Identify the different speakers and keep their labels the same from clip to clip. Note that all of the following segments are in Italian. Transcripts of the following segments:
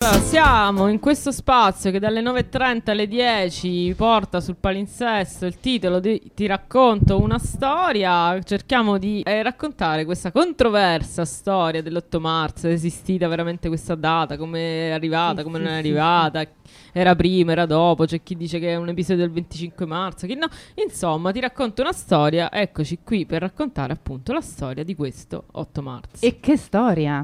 Speaker 1: Allora, siamo in questo spazio che dalle 9:30 alle 10 porta sul palinsesto il titolo di Ti racconto una storia. Cerchiamo di raccontare questa controversa storia dell'8 marzo. È esistita veramente questa data? Come è arrivata? Come non è arrivata? Era prima, era dopo? C'è chi dice che è un episodio del 25 marzo, chi no. Insomma, ti racconto una storia. Eccoci qui per raccontare appunto la storia di questo 8 marzo.
Speaker 2: E che storia!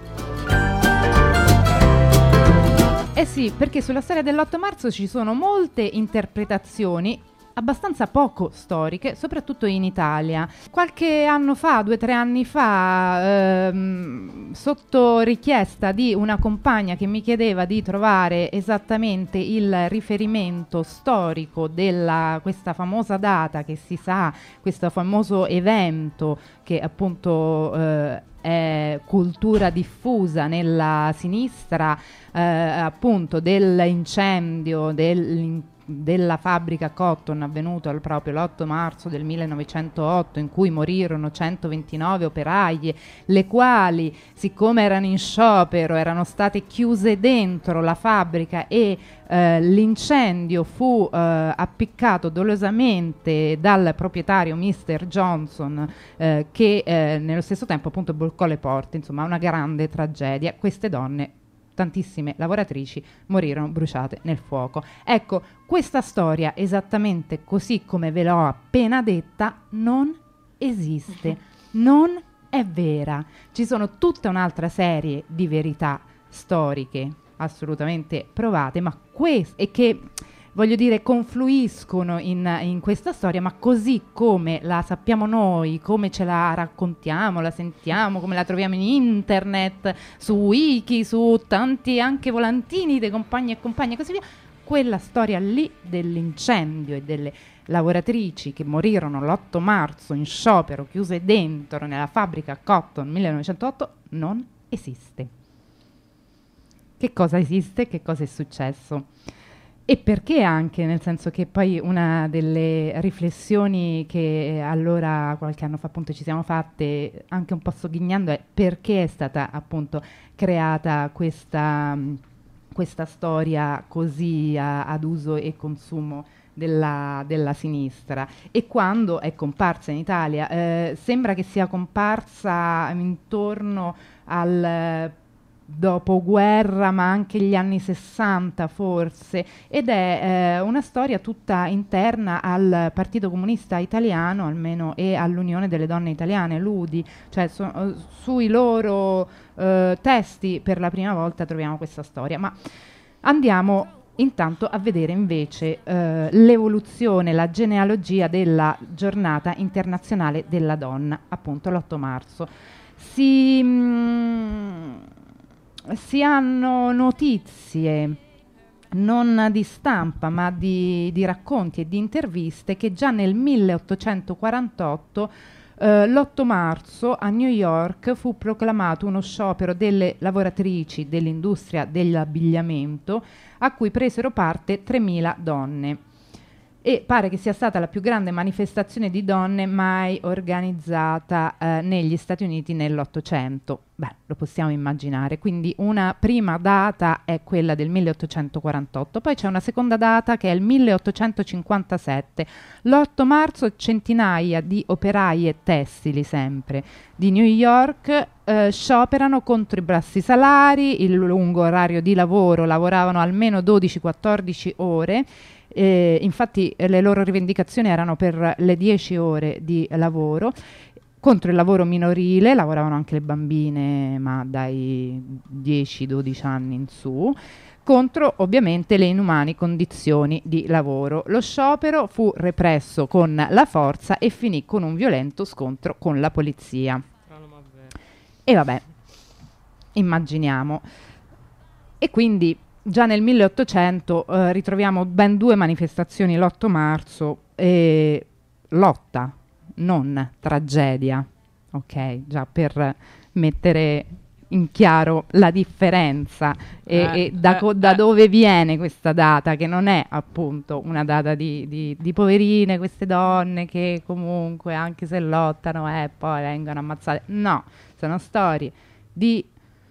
Speaker 2: Eh sì, perché sulla storia dell'8 marzo ci sono molte interpretazioni abbastanza poco storiche, soprattutto in Italia. Qualche anno fa, 2 o 3 anni fa, sotto richiesta di una compagna che mi chiedeva di trovare esattamente il riferimento storico della questa famosa data che si sa, questo famoso evento che appunto è cultura diffusa nella sinistra, appunto dell'incendio della fabbrica Cotton avvenuto proprio l'8 marzo del 1908, in cui morirono 129 operaie, le quali, siccome erano in sciopero, erano state chiuse dentro la fabbrica e l'incendio fu appiccato dolosamente dal proprietario Mr. Johnson, che nello stesso tempo appunto bloccò le porte. Insomma, una grande tragedia. Queste donne, tantissime lavoratrici, morirono bruciate nel fuoco. Ecco, questa storia, esattamente così come ve l'ho appena detta, non esiste, non è vera. Ci sono tutta un'altra serie di verità storiche assolutamente provate, ma e che, voglio dire, confluiscono in questa storia, ma così come la sappiamo noi, come ce la raccontiamo, la sentiamo, come la troviamo in internet, su wiki, su tanti anche volantini dei compagni e compagne e così via, quella storia lì dell'incendio e delle lavoratrici che morirono l'8 marzo in sciopero, chiuse dentro nella fabbrica Cotton 1908, non esiste. Che cosa esiste? Che cosa è successo? E perché anche, nel senso che poi una delle riflessioni che allora qualche anno fa appunto ci siamo fatte, anche un po' sogghignando, è perché è stata appunto creata questa storia così ad uso e consumo della sinistra, e quando è comparsa in Italia. Sembra che sia comparsa intorno al dopoguerra, ma anche gli anni 60 forse, ed è una storia tutta interna al Partito Comunista Italiano, almeno, e all'Unione delle Donne Italiane, l'UDI, cioè sui loro testi per la prima volta troviamo questa storia. Ma andiamo intanto a vedere invece l'evoluzione, la genealogia della giornata internazionale della donna, appunto l'8 marzo. Si hanno notizie non di stampa ma di racconti e di interviste che già nel 1848 l'8 marzo a New York fu proclamato uno sciopero delle lavoratrici dell'industria dell'abbigliamento, a cui presero parte 3.000 donne. E pare che sia stata la più grande manifestazione di donne mai organizzata negli Stati Uniti nell'Ottocento. Beh, lo possiamo immaginare. Quindi una prima data è quella del 1848, poi c'è una seconda data che è il 1857. L'8 marzo centinaia di operaie tessili, sempre di New York, scioperano contro i bassi salari, il lungo orario di lavoro, lavoravano almeno 12-14 ore. Infatti le loro rivendicazioni erano per le 10 ore di lavoro, contro il lavoro minorile, lavoravano anche le bambine, ma dai 10-12 anni in su, contro ovviamente le inumane condizioni di lavoro. Lo sciopero fu represso con la forza e finì con un violento scontro con la polizia. E vabbè, immaginiamo. E quindi già nel 1800 ritroviamo ben 2 manifestazioni l'8 marzo, e lotta, non tragedia, ok? Già per mettere in chiaro la differenza e da dove viene questa data, che non è appunto una data di poverine, queste donne che comunque anche se lottano poi vengono ammazzate. No, sono storie di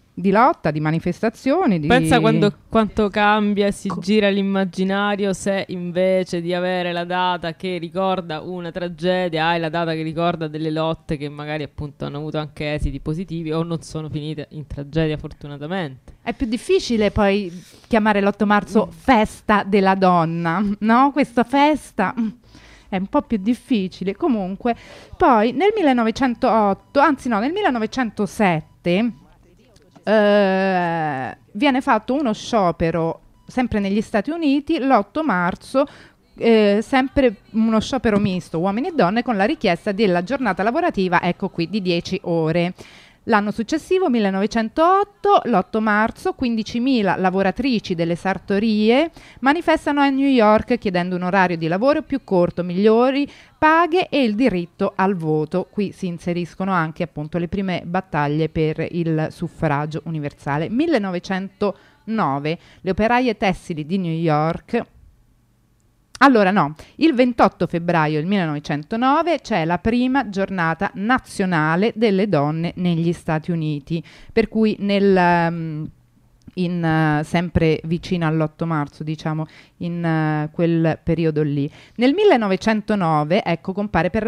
Speaker 2: di lotta, di manifestazioni.
Speaker 1: Pensa quanto cambia e si gira l'immaginario se invece di avere la data che ricorda una tragedia hai la data che ricorda delle lotte che magari appunto hanno avuto anche esiti positivi o non sono finite in tragedia fortunatamente.
Speaker 2: È più difficile poi chiamare l'8 marzo festa della donna, no? Questa festa è un po' più difficile. Comunque, poi nel 1907 viene fatto uno sciopero sempre negli Stati Uniti l'8 marzo, sempre uno sciopero misto uomini e donne con la richiesta della giornata lavorativa, ecco qui, di 10 ore. L'anno successivo, 1908, l'8 marzo, 15.000 lavoratrici delle sartorie manifestano a New York chiedendo un orario di lavoro più corto, migliori paghe e il diritto al voto. Qui si inseriscono anche appunto le prime battaglie per il suffragio universale. 1909, le operaie tessili di New York. Allora no, il 28 febbraio del 1909 c'è la prima giornata nazionale delle donne negli Stati Uniti, per cui sempre vicino all'8 marzo, diciamo, in quel periodo lì. Nel 1909, ecco, compaiono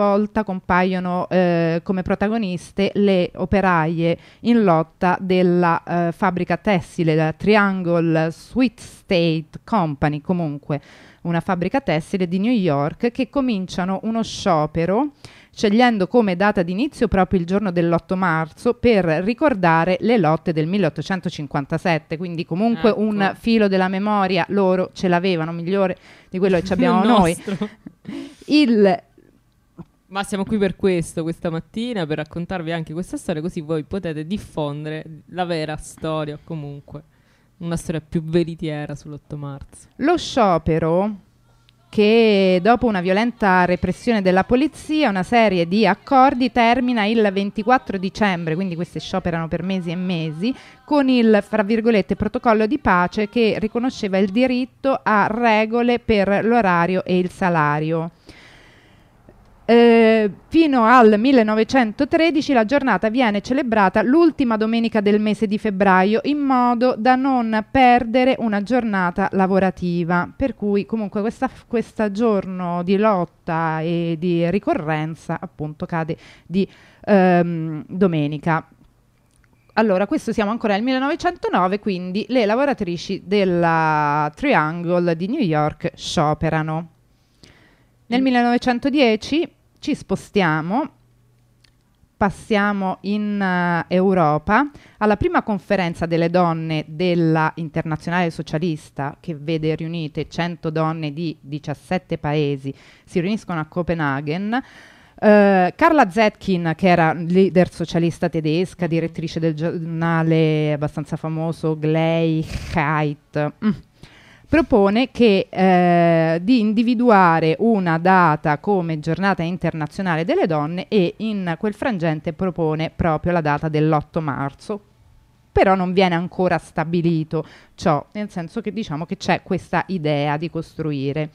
Speaker 2: come protagoniste le operaie in lotta della fabbrica tessile, la Triangle Sweet State Company, comunque una fabbrica tessile di New York, che cominciano uno sciopero scegliendo come data d'inizio proprio il giorno dell'8 marzo per ricordare le lotte del 1857, quindi comunque un filo della memoria loro ce l'avevano migliore di quello che abbiamo noi.
Speaker 1: Ma siamo qui per questo, questa mattina, per raccontarvi anche questa storia, così voi potete diffondere la vera storia, comunque una storia più veritiera sull'8 marzo.
Speaker 2: Lo sciopero, che dopo una violenta repressione della polizia, una serie di accordi, termina il 24 dicembre, quindi questi scioperano per mesi e mesi, con il, fra virgolette, protocollo di pace che riconosceva il diritto a regole per l'orario e il salario. Fino al 1913 la giornata viene celebrata l'ultima domenica del mese di febbraio in modo da non perdere una giornata lavorativa, per cui comunque questo giorno di lotta e di ricorrenza appunto cade di domenica. Allora, questo siamo ancora nel 1909, quindi le lavoratrici della Triangle di New York scioperano. Nel 1910 ci spostiamo, passiamo in Europa alla prima conferenza delle donne della Internazionale Socialista, che vede riunite 100 donne di 17 paesi, si riuniscono a Copenaghen. Carla Zetkin, che era leader socialista tedesca, direttrice del giornale abbastanza famoso Gleichheit, propone di individuare una data come giornata internazionale delle donne e in quel frangente propone proprio la data dell'8 marzo. Però non viene ancora stabilito ciò, nel senso che diciamo che c'è questa idea di costruire.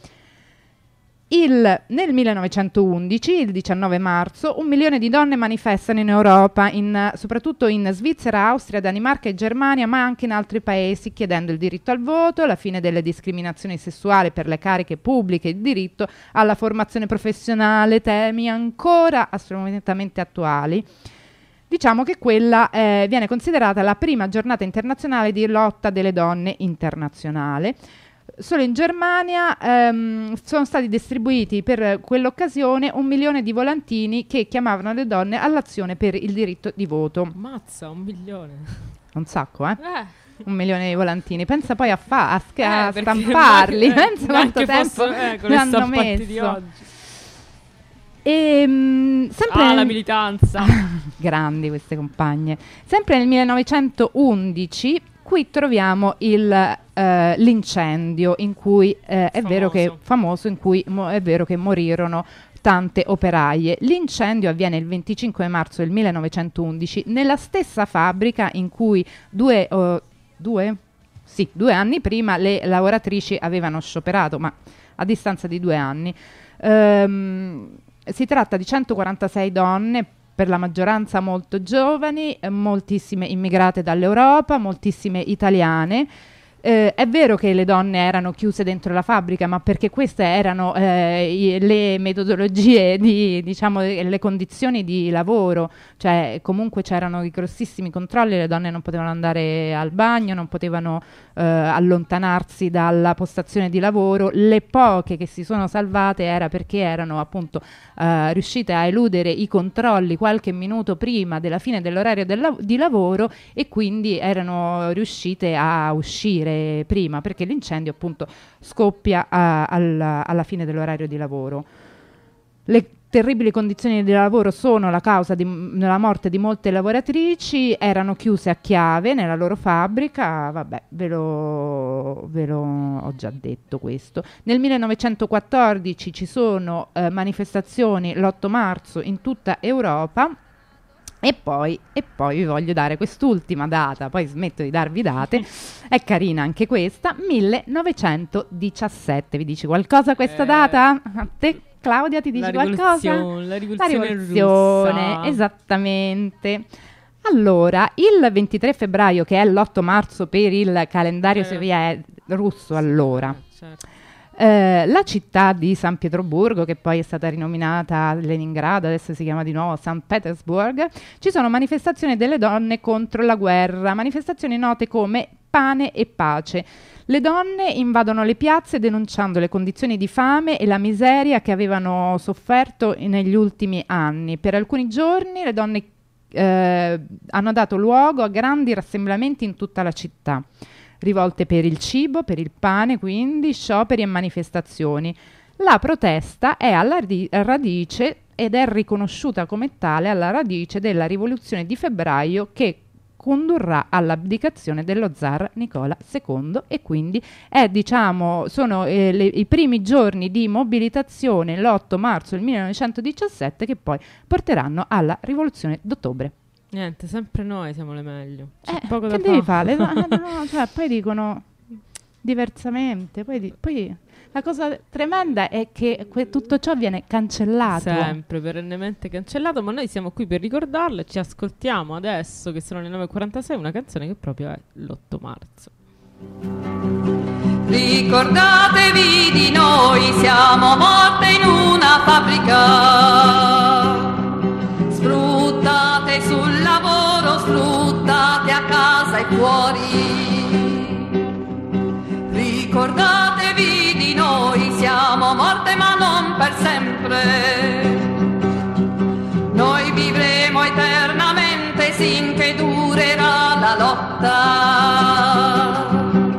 Speaker 2: Nel 1911, il 19 marzo, 1 milione di donne manifestano in Europa, soprattutto in Svizzera, Austria, Danimarca e Germania, ma anche in altri paesi, chiedendo il diritto al voto, la fine delle discriminazioni sessuali per le cariche pubbliche, il diritto alla formazione professionale, temi ancora assolutamente attuali. Diciamo che quella viene considerata la prima giornata internazionale di lotta delle donne internazionale. Solo in Germania sono stati distribuiti per quell'occasione 1 milione di volantini che chiamavano le donne all'azione per il diritto di voto.
Speaker 1: Mazza, 1 milione.
Speaker 2: Un sacco, 1 milione di volantini. Pensa poi a stamparli. Pensa quanto tempo hanno messo. Di oggi. Sempre
Speaker 1: la militanza.
Speaker 2: Grandi queste compagne. Sempre nel 1911 qui troviamo l'incendio in cui è vero che morirono tante operaie. L'incendio avviene il 25 marzo del 1911 nella stessa fabbrica in cui 2 anni prima le lavoratrici avevano scioperato, ma a distanza di 2 anni. Si tratta di 146 donne per la maggioranza molto giovani, moltissime immigrate dall'Europa, moltissime italiane. È vero che le donne erano chiuse dentro la fabbrica, ma perché queste erano le metodologie diciamo, le condizioni di lavoro, cioè comunque c'erano i grossissimi controlli, le donne non potevano andare al bagno, non potevano allontanarsi dalla postazione di lavoro. Le poche che si sono salvate era perché erano appunto riuscite a eludere i controlli qualche minuto prima della fine dell'orario di lavoro, e quindi erano riuscite a uscire prima, perché l'incendio appunto scoppia alla fine dell'orario di lavoro. Le terribili condizioni di lavoro sono la causa della morte di molte lavoratrici, erano chiuse a chiave nella loro fabbrica, vabbè, ve lo ho già detto questo. Nel 1914 ci sono manifestazioni l'8 marzo in tutta Europa. E poi vi voglio dare quest'ultima data, poi smetto di darvi date, è carina anche questa, 1917. Vi dici qualcosa questa data? A te, Claudia, ti dici qualcosa?
Speaker 1: La rivoluzione russa.
Speaker 2: Esattamente. Allora, il 23 febbraio, che è l'8 marzo per il calendario russo allora,
Speaker 1: certo.
Speaker 2: La città di San Pietroburgo, che poi è stata rinominata Leningrado, adesso si chiama di nuovo San Petersburg, ci sono manifestazioni delle donne contro la guerra, manifestazioni note come Pane e Pace. Le donne invadono le piazze denunciando le condizioni di fame e la miseria che avevano sofferto negli ultimi anni. Per alcuni giorni le donne hanno dato luogo a grandi rassemblamenti in tutta la città, rivolte per il cibo, per il pane, quindi scioperi e manifestazioni. La protesta è alla radice ed è riconosciuta come tale alla radice della rivoluzione di febbraio, che condurrà all'abdicazione dello zar Nicola II, e quindi sono i primi giorni di mobilitazione, l'8 marzo del 1917, che poi porteranno alla rivoluzione d'ottobre.
Speaker 1: Niente, sempre noi siamo le meglio. C'è
Speaker 2: Che
Speaker 1: poco da
Speaker 2: devi
Speaker 1: fare.
Speaker 2: fare? Cioè, poi dicono diversamente. Poi la cosa tremenda è che tutto ciò viene cancellato.
Speaker 1: Sempre, perennemente cancellato, ma noi siamo qui per ricordarlo e ci ascoltiamo adesso, che sono le 9.46, una canzone che proprio è l'8 marzo.
Speaker 3: Ricordatevi di noi, siamo morte in una fabbrica. Sfruttate sul lavoro, sfruttate a casa e fuori. Ricordatevi di noi, siamo morte ma non per sempre. Noi vivremo eternamente finché durerà la lotta.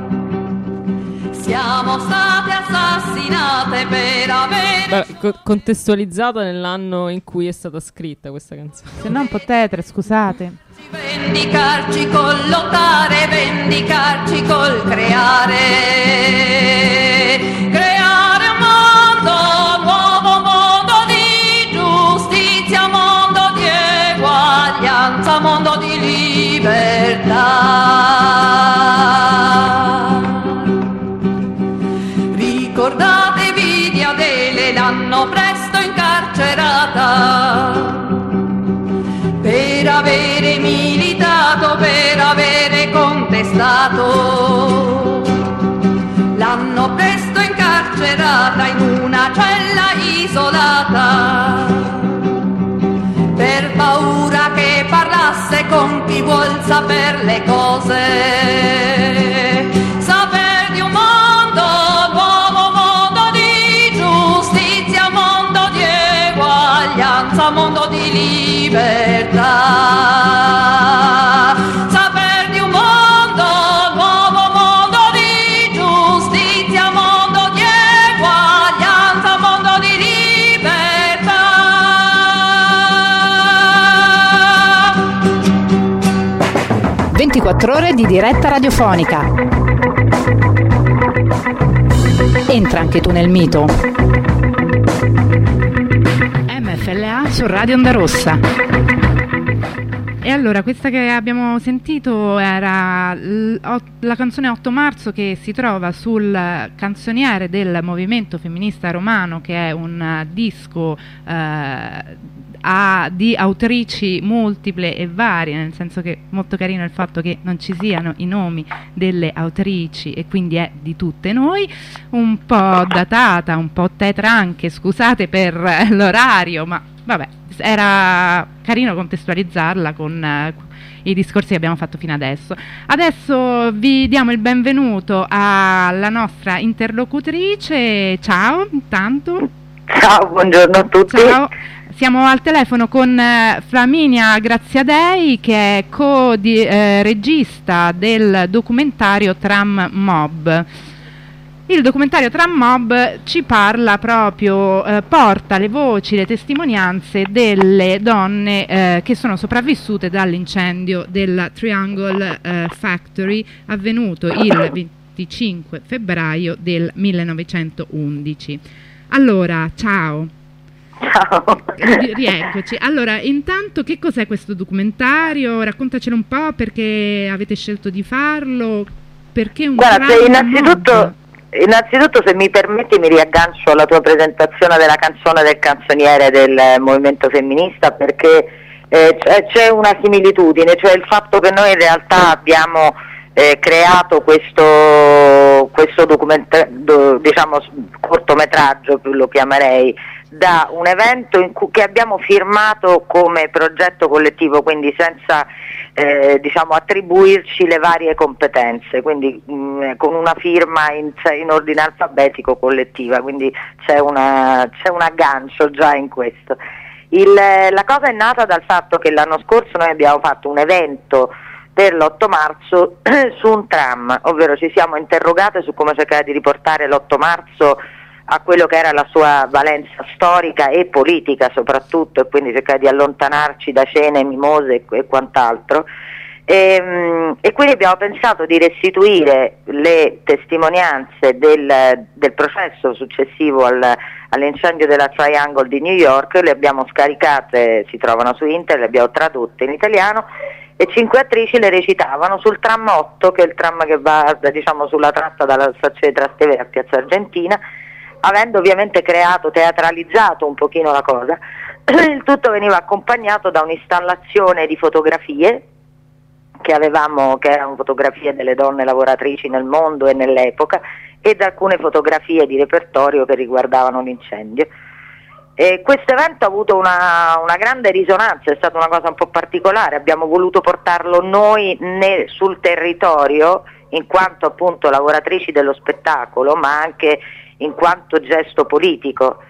Speaker 3: Siamo state assassinate per avere...
Speaker 1: contestualizzata nell'anno in cui è stata scritta questa canzone.
Speaker 2: Se non potete, scusate.
Speaker 3: Vendicarci col lottare, vendicarci col creare. Creare un mondo, nuovo mondo di giustizia, mondo di eguaglianza, mondo di libertà. Ricordatevi di Adele, l'hanno presto incarcerata per avere militato, per avere contestato. L'hanno presto incarcerata in una cella isolata, per paura che parlasse con chi vuol saper le cose. Saper di un mondo, nuovo mondo di giustizia, mondo di eguaglianza, mondo di libertà. Saper di un mondo, nuovo mondo di giustizia, mondo di eguaglianza, mondo di libertà.
Speaker 4: 24 ore di diretta radiofonica. Entra anche tu nel mito. MFLA su Radio Onda Rossa.
Speaker 2: E allora, questa che abbiamo sentito era la canzone 8 marzo, che si trova sul canzoniere del Movimento Femminista Romano, che è un disco di autrici multiple e varie, nel senso che molto carino il fatto che non ci siano i nomi delle autrici e quindi è di tutte noi, un po' datata, un po' tetra anche, scusate per l'orario, ma vabbè, era carino contestualizzarla con i discorsi che abbiamo fatto fino adesso. Adesso vi diamo il benvenuto alla nostra interlocutrice. Ciao, intanto.
Speaker 5: Ciao, buongiorno a tutti.
Speaker 2: Ciao. Siamo al telefono con Flaminia Graziadei, che è co-regista del documentario Tram Mob. Il documentario Tram Mob ci parla proprio, porta le voci, le testimonianze delle donne che sono sopravvissute dall'incendio della Triangle Factory avvenuto il 25 febbraio del 1911. Allora, ciao.
Speaker 5: Ciao.
Speaker 2: Rieccoci. Allora, intanto che cos'è questo documentario? Raccontacelo un po', perché avete scelto di farlo, perché un
Speaker 5: Guarda,
Speaker 2: Mob?
Speaker 5: Innanzitutto, se mi permetti, mi riaggancio alla tua presentazione della canzone del canzoniere del movimento femminista, perché c'è una similitudine, cioè il fatto che noi in realtà abbiamo creato questo diciamo cortometraggio, più lo chiamerei, da un evento che abbiamo firmato come progetto collettivo, quindi senza diciamo attribuirci le varie competenze, quindi con una firma in ordine alfabetico collettiva, quindi c'è un aggancio già in questo. La cosa è nata dal fatto che l'anno scorso noi abbiamo fatto un evento per l'8 marzo su un tram, ovvero ci siamo interrogate su come cercare di riportare l'8 marzo a quello che era la sua valenza storica e politica soprattutto, e quindi cercare di allontanarci da cene, mimose e quant'altro. E quindi abbiamo pensato di restituire le testimonianze del processo successivo all'incendio della Triangle di New York, le abbiamo scaricate, si trovano su internet, le abbiamo tradotte in italiano, e 5 attrici le recitavano sul tram 8, che è il tram che va, diciamo, sulla tratta dalla stazione di Trastevere a Piazza Argentina, avendo ovviamente teatralizzato un pochino la cosa. Il tutto veniva accompagnato da un'installazione di fotografie che erano fotografie delle donne lavoratrici nel mondo e nell'epoca, e da alcune fotografie di repertorio che riguardavano l'incendio. Questo evento ha avuto una grande risonanza, è stata una cosa un po' particolare, abbiamo voluto portarlo noi sul territorio in quanto appunto lavoratrici dello spettacolo, ma anche in quanto gesto politico,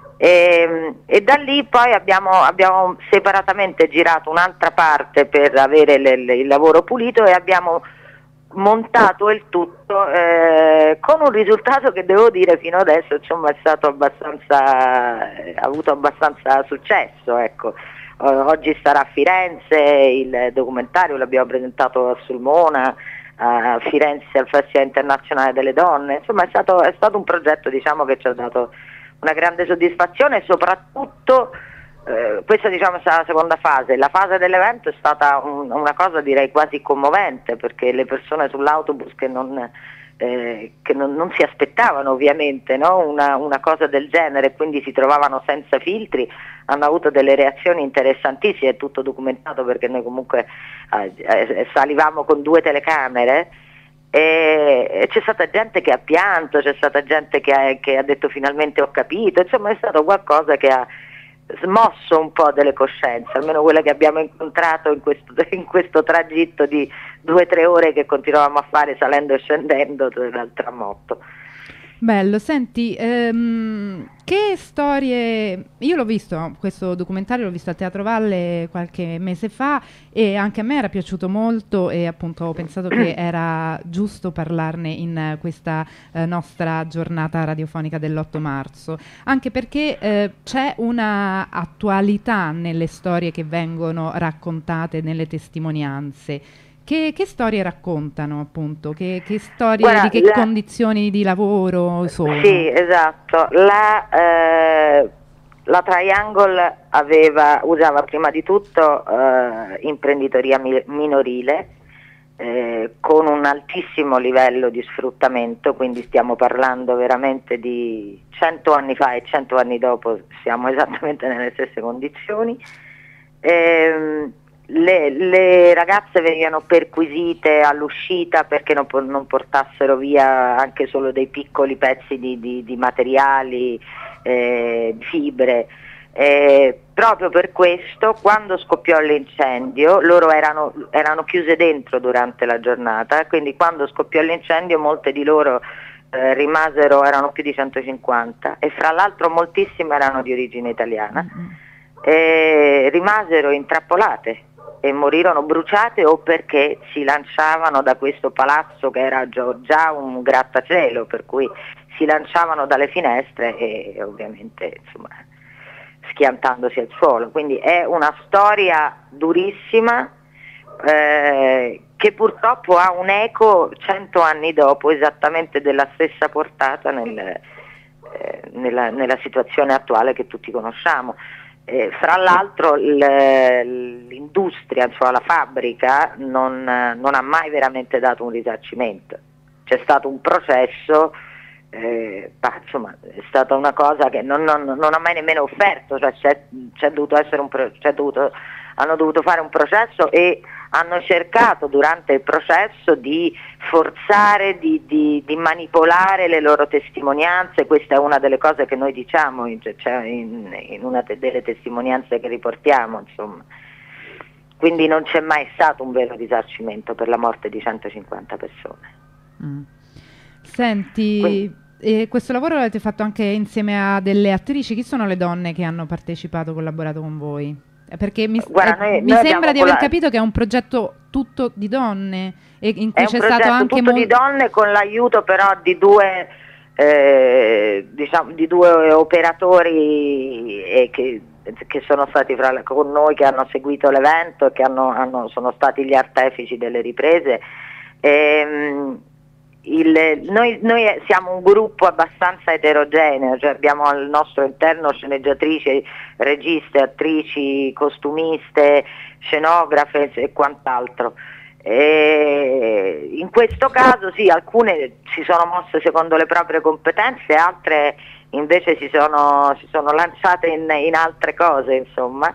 Speaker 5: e da lì poi abbiamo separatamente girato un'altra parte per avere il lavoro pulito, e abbiamo montato il tutto con un risultato che devo dire fino adesso, insomma, è stato ha avuto abbastanza successo, ecco. Oggi sarà a Firenze il documentario, l'abbiamo presentato a Sulmona, a Firenze al Festival Internazionale delle Donne, insomma è stato un progetto, diciamo, che ci ha dato una grande soddisfazione, e soprattutto questa, diciamo, è stata la seconda fase. La fase dell'evento è stata una cosa, direi, quasi commovente, perché le persone sull'autobus che non si aspettavano ovviamente, no? una cosa del genere, quindi si trovavano senza filtri, hanno avuto delle reazioni interessantissime, è tutto documentato perché noi comunque salivamo con 2 telecamere, e c'è stata gente che ha pianto, c'è stata gente che ha detto finalmente ho capito, insomma è stato qualcosa che ha smosso un po' delle coscienze, almeno quelle che abbiamo incontrato in questo tragitto di 2-3 ore che continuavamo a fare salendo e scendendo dal tram 8.
Speaker 2: Bello, senti, che storie... Io l'ho visto, questo documentario l'ho visto al Teatro Valle qualche mese fa, e anche a me era piaciuto molto, e appunto ho pensato che era giusto parlarne in questa nostra giornata radiofonica dell'8 marzo, anche perché c'è una attualità nelle storie che vengono raccontate, nelle testimonianze. Che storie raccontano, appunto? Che storie,
Speaker 5: Guarda,
Speaker 2: di che condizioni di lavoro sono?
Speaker 5: Sì, esatto. La Triangle usava prima di tutto imprenditoria minorile, con un altissimo livello di sfruttamento, quindi stiamo parlando veramente di 100 anni fa e 100 anni dopo siamo esattamente nelle stesse condizioni. Le ragazze venivano perquisite all'uscita perché non portassero via anche solo dei piccoli pezzi di materiali, fibre. Proprio per questo, quando scoppiò l'incendio, loro erano chiuse dentro durante la giornata, quindi quando scoppiò l'incendio molte di loro erano più di 150 e fra l'altro moltissime erano di origine italiana, rimasero intrappolate e morirono bruciate o perché si lanciavano da questo palazzo che era già un grattacielo, per cui si lanciavano dalle finestre e ovviamente insomma schiantandosi al suolo. Quindi è una storia durissima che purtroppo ha un eco 100 anni dopo, esattamente della stessa portata nella situazione attuale che tutti conosciamo. Fra l'altro l'industria, insomma, la fabbrica non ha mai veramente dato un risarcimento. C'è stato un processo, insomma, è stata una cosa che non ha mai nemmeno offerto, cioè hanno dovuto fare un processo e hanno cercato durante il processo di forzare, di manipolare le loro testimonianze. Questa è una delle cose che noi diciamo in una delle testimonianze che riportiamo, insomma. Quindi non c'è mai stato un vero risarcimento per la morte di 150 persone.
Speaker 2: Senti, questo lavoro l'avete fatto anche insieme a delle attrici. Chi sono le donne che hanno partecipato, collaborato con voi? Perché mi sembra di aver capito che è un progetto tutto di donne e in cui c'è stato anche
Speaker 5: tutto di donne, con l'aiuto però di due operatori che sono stati con noi, che hanno seguito l'evento e che sono stati gli artefici delle riprese. Noi siamo un gruppo abbastanza eterogeneo, cioè abbiamo al nostro interno sceneggiatrici, registe, attrici, costumiste, scenografe e quant'altro. In questo caso sì, alcune si sono mosse secondo le proprie competenze, altre invece si sono lanciate in altre cose, insomma.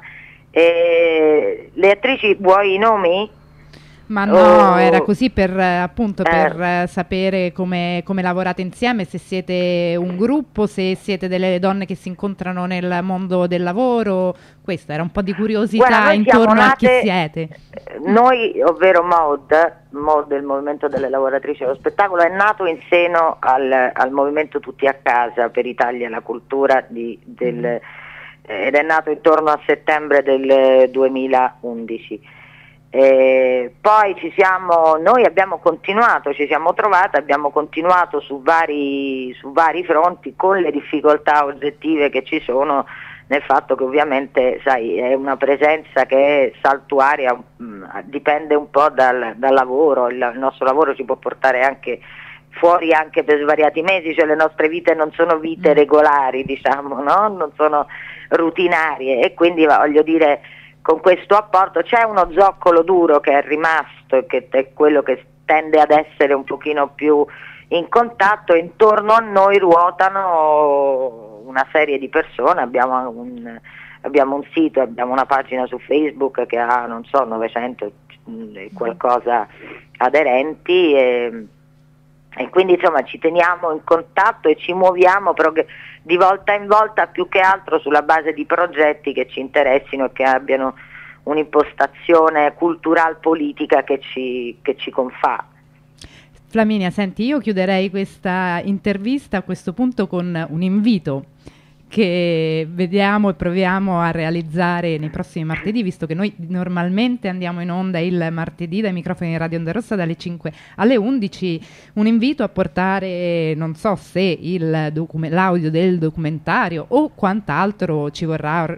Speaker 5: Le attrici, vuoi i nomi?
Speaker 2: Ma no, era così per sapere come lavorate insieme, se siete un gruppo, se siete delle donne che si incontrano nel mondo del lavoro. Questa era un po' di curiosità intorno a chi siete.
Speaker 5: Noi, ovvero MOD, il Movimento delle Lavoratrici dello Spettacolo, è nato in seno al Movimento Tutti a Casa per Italia e la Cultura ed è nato intorno a settembre del 2011. Poi noi abbiamo continuato, ci siamo trovate, abbiamo continuato su vari fronti, con le difficoltà oggettive che ci sono nel fatto che ovviamente, sai, è una presenza che è saltuaria, dipende un po' dal lavoro. Il nostro lavoro ci può portare anche fuori anche per svariati mesi, cioè le nostre vite non sono vite regolari, diciamo, no? Non sono rutinarie, e quindi voglio dire, con questo apporto c'è uno zoccolo duro che è rimasto e che è quello che tende ad essere un pochino più in contatto. Intorno a noi ruotano una serie di persone, abbiamo un sito, abbiamo una pagina su Facebook che ha, non so, 900 qualcosa aderenti, e quindi insomma ci teniamo in contatto e ci muoviamo di volta in volta, più che altro sulla base di progetti che ci interessino e che abbiano un'impostazione cultural politica che ci confà.
Speaker 2: Flaminia, senti, io chiuderei questa intervista a questo punto con un invito che vediamo e proviamo a realizzare nei prossimi martedì, visto che noi normalmente andiamo in onda il martedì dai microfoni di Radio Onda Rossa dalle 5 alle 11, un invito a portare, non so se l'audio del documentario o quant'altro ci vorrà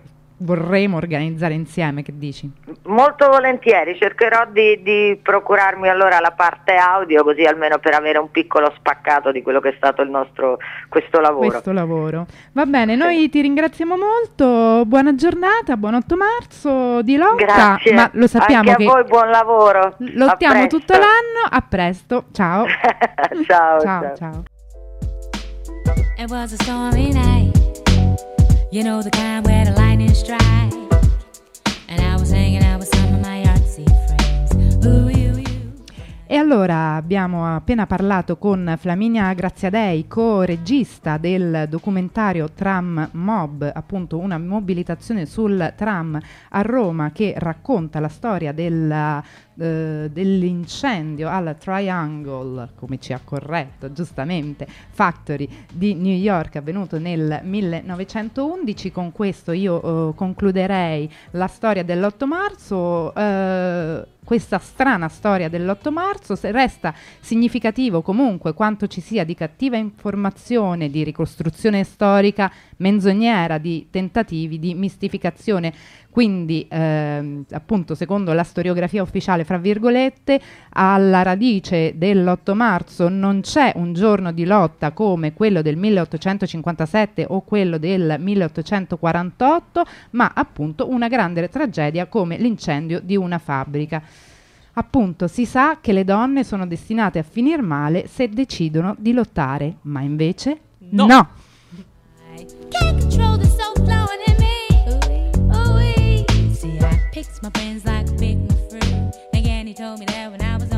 Speaker 2: vorremmo organizzare insieme, che dici?
Speaker 5: Molto volentieri, cercherò di procurarmi allora la parte audio, così almeno per avere un piccolo spaccato di quello che è stato questo lavoro.
Speaker 2: Va bene, noi ti ringraziamo molto, buona giornata, buon 8 marzo di lotta.
Speaker 5: Grazie,
Speaker 2: ma lo sappiamo
Speaker 5: anche a voi buon lavoro.
Speaker 2: Lottiamo tutto l'anno, a presto, ciao.
Speaker 5: ciao.
Speaker 6: It was a stormy night, you know the kind where the lightning strikes. And I was hanging out with some of my artsy friends. Ooh, you.
Speaker 2: E allora abbiamo appena parlato con Flaminia Graziadei, co-regista del documentario Tram Mob, appunto una mobilitazione sul tram a Roma che racconta la storia dell'incendio al Triangle, come ci ha corretto giustamente, Factory di New York, avvenuto nel 1911. Con questo io concluderei la storia dell'8 marzo. Questa strana storia dell'8 marzo, resta significativo comunque quanto ci sia di cattiva informazione, di ricostruzione storica menzognera, di tentativi di mistificazione. Quindi appunto secondo la storiografia ufficiale, fra virgolette, alla radice dell'8 marzo non c'è un giorno di lotta come quello del 1857 o quello del 1848, ma appunto una grande tragedia come l'incendio di una fabbrica. Appunto si sa che le donne sono destinate a finir male se decidono di lottare, ma invece no.
Speaker 6: Can't control the soul flowing in me. Ooh-wee. See, I picked my friends like a big fruit. Again, he told me that when I was